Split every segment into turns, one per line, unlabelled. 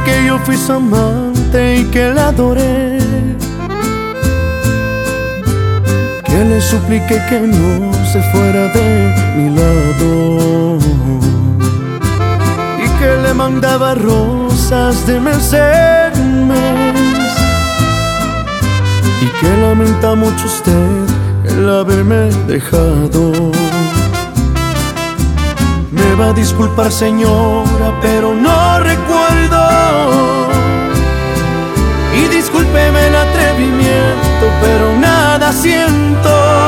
que yo fui su amante y que la adoré, que le supliqué que no se fuera de mi lado, y que le mandaba rosas de mes en mes, y que lamenta mucho usted el haberme dejado. Me va a disculpar, señora, pero no recuerdo, y discúlpeme el atrevimiento, pero nada siento.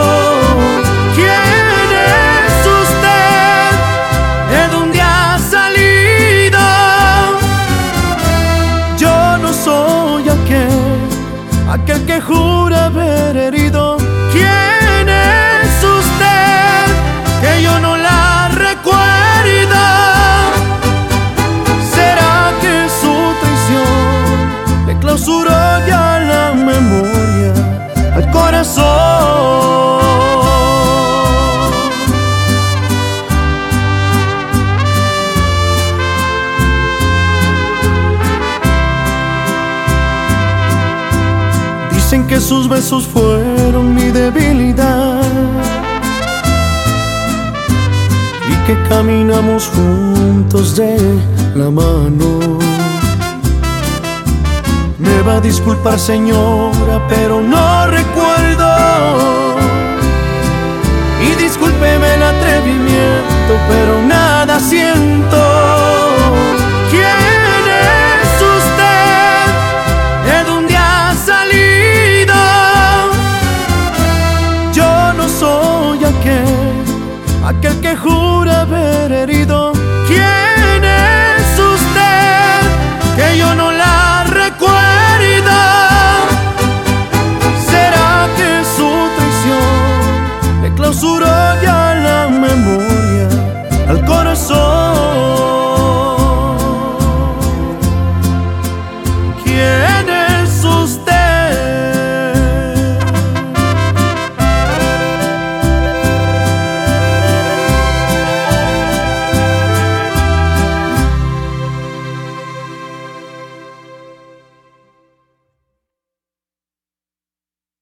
¿Quién es usted? ¿De dónde ha salido? Yo no soy aquel que jura haber herido. ¿Quién es usted? Que yo no la recuerdo. ¿Será que su traición le clausuró ya la memoria al corazón? Dicen que sus besos fueron mi debilidad y que caminamos juntos de la mano. Me va a disculpar, señora, pero no recuerdo, y discúlpeme el atrevimiento, pero nada siento.